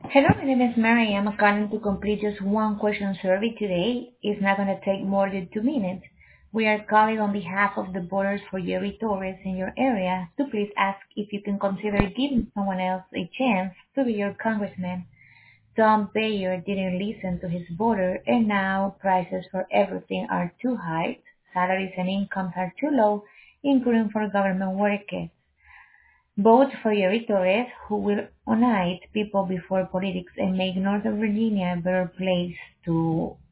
Hello, my name is Mary. I'm calling to complete just one question survey today. It's not going to take more than 2 minutes. We are calling on behalf of the voters for Jerry Torres in your area to please ask if you can consider giving someone else a chance to be your congressman. Tom Bayer didn't listen to his voter and now prices for everything are too high, salaries and incomes are too low, including for government workers. Vote for Jerry Torres, who will unite people before politics and make Northern Virginia a better place to